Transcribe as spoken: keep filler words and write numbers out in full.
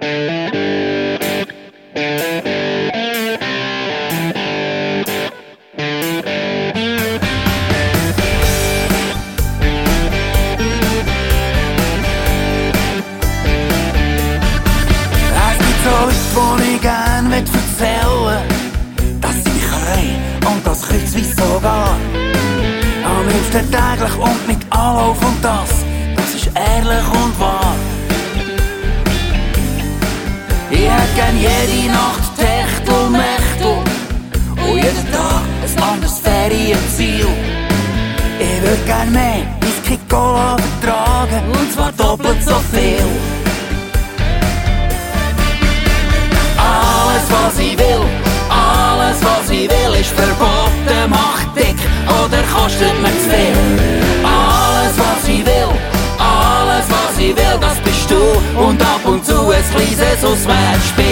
Die ich gern erzählen will, dass sie mich rein und das kreuzweise sogar. Am liebsten täglich und mit Anlauf und das, das ist ehrlich und wahr. Ich hätt gern jede Nacht Techtel, Mechtel und jeden Tag ein anderes Ferienziel. Ich würd gern mehr Whisky Cola vertragen und zwar doppelt so viel. Alles was ich will, alles was ich will ist verboten, macht dick oder kostet mir zu viel. Alles was ich will, alles was ich will, das bist du und ab und zu ein kleines Auswärtsspiel.